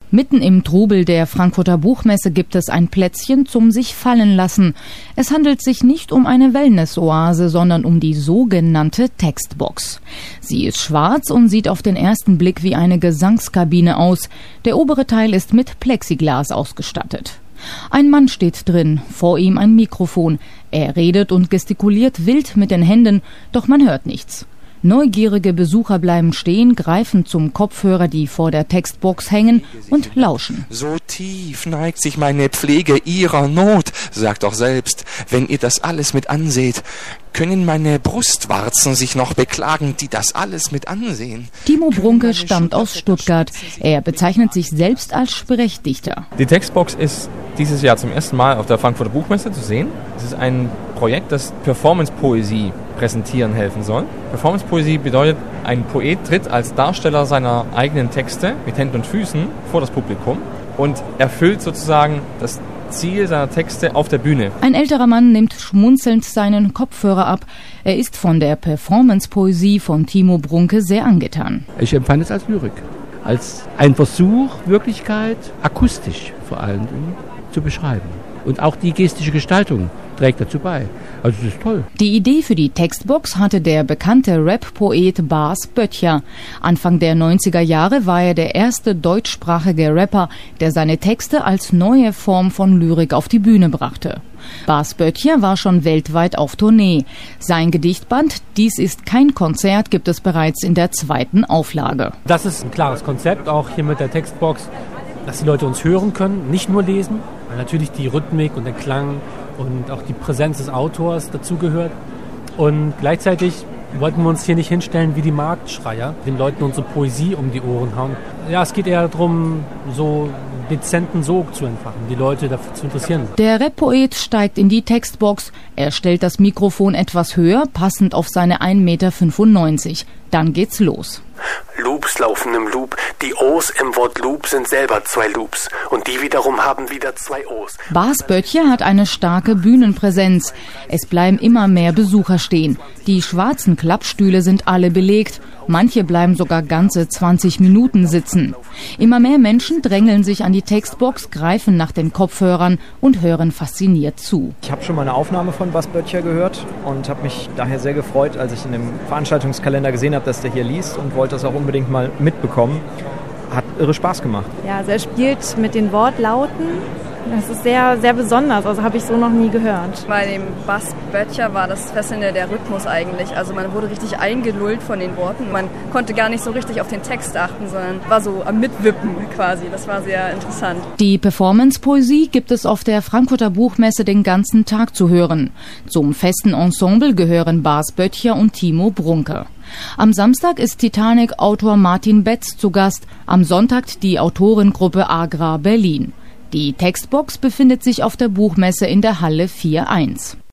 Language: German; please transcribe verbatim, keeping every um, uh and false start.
Mitten im Trubel der Frankfurter Buchmesse gibt es ein Plätzchen zum sich fallen lassen. Es handelt sich nicht um eine Wellness-Oase, sondern um die sogenannte Textbox. Sie ist schwarz und sieht auf den ersten Blick wie eine Gesangskabine aus. Der obere Teil ist mit Plexiglas ausgestattet. Ein Mann steht drin, vor ihm ein Mikrofon. Er redet und gestikuliert wild mit den Händen, doch man hört nichts. Neugierige Besucher bleiben stehen, greifen zum Kopfhörer, die vor der Textbox hängen, und lauschen. So tief neigt sich meine Pflege ihrer Not, sagt doch selbst, wenn ihr das alles mit anseht. Können meine Brustwarzen sich noch beklagen, die das alles mit ansehen? Timo Brunke stammt aus Stuttgart. Er bezeichnet sich selbst als Sprechdichter. Die Textbox ist dieses Jahr zum ersten Mal auf der Frankfurter Buchmesse zu sehen. Es ist ein Projekt, das Performance-Poesie präsentieren helfen soll. Performance-Poesie bedeutet, ein Poet tritt als Darsteller seiner eigenen Texte mit Händen und Füßen vor das Publikum und erfüllt sozusagen das Ziel seiner Texte auf der Bühne. Ein älterer Mann nimmt schmunzelnd seinen Kopfhörer ab. Er ist von der Performance-Poesie von Timo Brunke sehr angetan. Ich empfand es als Lyrik, als ein Versuch, Wirklichkeit akustisch vor allem zu beschreiben. Und auch die gestische Gestaltung trägt dazu bei. Also das ist toll. Die Idee für die Textbox hatte der bekannte Rap-Poet Bas Böttcher. Anfang der neunziger Jahre war er der erste deutschsprachige Rapper, der seine Texte als neue Form von Lyrik auf die Bühne brachte. Bas Böttcher war schon weltweit auf Tournee. Sein Gedichtband "Dies ist kein Konzert" gibt es bereits in der zweiten Auflage. Das ist ein klares Konzept, auch hier mit der Textbox, dass die Leute uns hören können, nicht nur lesen, weil natürlich die Rhythmik und der Klang und auch die Präsenz des Autors dazugehört. Und gleichzeitig wollten wir uns hier nicht hinstellen wie die Marktschreier, den Leuten unsere Poesie um die Ohren hauen. Ja, es geht eher darum, so dezenten Sog zu entfachen, die Leute dafür zu interessieren. Der Rap-Poet steigt in die Textbox. Er stellt das Mikrofon etwas höher, passend auf seine ein Meter fünfundneunzig. Dann geht's los. Loops laufen im Loop. Die O's im Wort Loop sind selber zwei Loops. Und die wiederum haben wieder zwei O's. Bas Böttcher hat eine starke Bühnenpräsenz. Es bleiben immer mehr Besucher stehen. Die schwarzen Klappstühle sind alle belegt. Manche bleiben sogar ganze zwanzig Minuten sitzen. Immer mehr Menschen drängeln sich an die Textbox, greifen nach den Kopfhörern und hören fasziniert zu. Ich habe schon mal eine Aufnahme von Bas Böttcher gehört und habe mich daher sehr gefreut, als ich in dem Veranstaltungskalender gesehen habe, dass der hier liest, und wollte das auch unbedingt mal mitbekommen. Hat irre Spaß gemacht. Ja, also er spielt mit den Wortlauten. Das ist sehr, sehr besonders, also habe ich so noch nie gehört. Bei dem Bas Böttcher war das Fesselnde der Rhythmus eigentlich. Also man wurde richtig eingelullt von den Worten. Man konnte gar nicht so richtig auf den Text achten, sondern war so am Mitwippen quasi. Das war sehr interessant. Die Performance-Poesie gibt es auf der Frankfurter Buchmesse den ganzen Tag zu hören. Zum festen Ensemble gehören Bas Böttcher und Timo Brunke. Am Samstag ist Titanic-Autor Martin Betz zu Gast, am Sonntag die Autorengruppe Agra Berlin. Die Textbox befindet sich auf der Buchmesse in der Halle vier eins.